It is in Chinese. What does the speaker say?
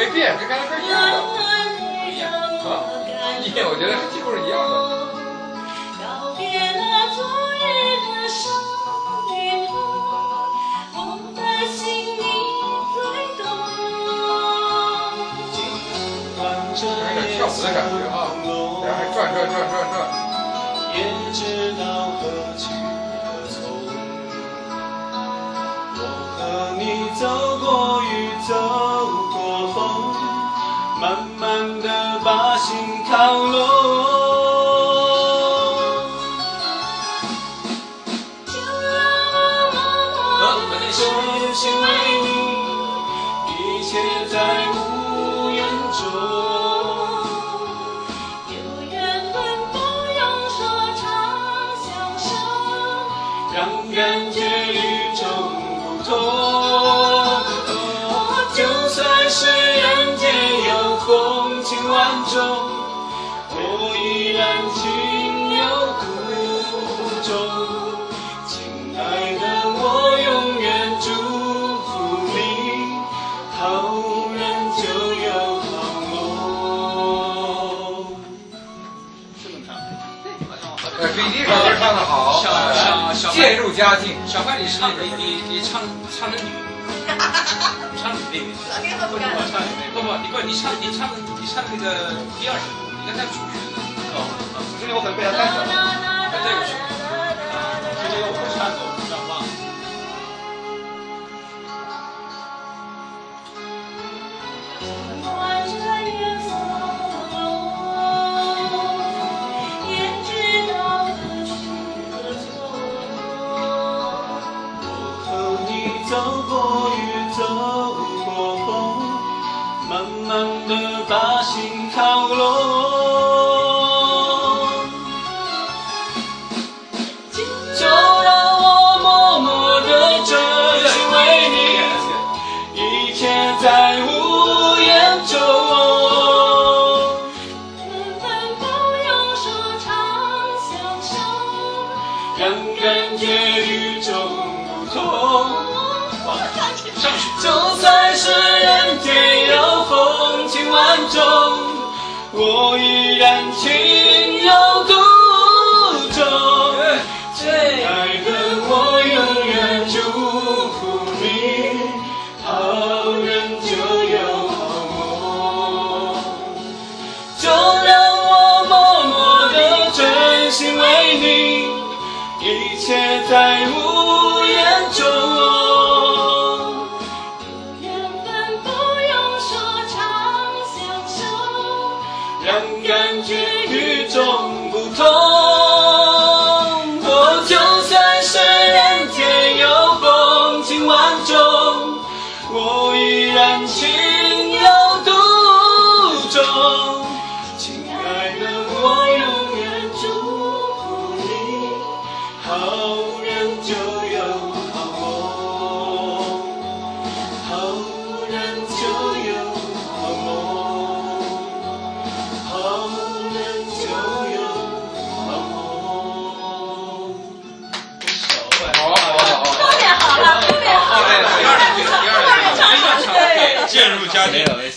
没变，跟刚才是一样的。啊，我觉得几乎是一样的。 告别了昨日的伤与痛，我的心你最懂。 有点跳舞的感觉啊，然后还转。 也知道何去何从。我和你走过雨，走过风，慢慢地把心靠拢。 就让我默默地真心为你，一切在无言中。让感觉与众不同。就算是人间有风情万种，我依然情有独钟。亲爱的，我永远祝福你，好人就有好梦。是这么唱。 比第一首歌唱得好，渐入佳境。 小快，你唱的女，唱女那边。你唱那个第二首，你刚才主旋律。 主旋律我可能被他带走了。 这个曲， 这个我不唱过，不知道忘了。 看着夜风落，也知道何去何从。 我和你走过雨，走过风，慢慢地把心靠拢。就让我默默地真心为你，一切在无言中。 分分不用说长相守， 让感觉与众不同。就算是人间有风情万种，我依然情有独钟。亲爱的，我永远祝福你，好人就有好梦。就让我默默地真心为你，一切在无言中。让感觉与众不同。就算是人间有风情万种，我依然情有独钟。亲爱的，我永远祝福你，好人就有好梦，好人就有好梦。好人就有好梦。 特别好了，特别好了。 第二句， 唱对， 渐入佳境。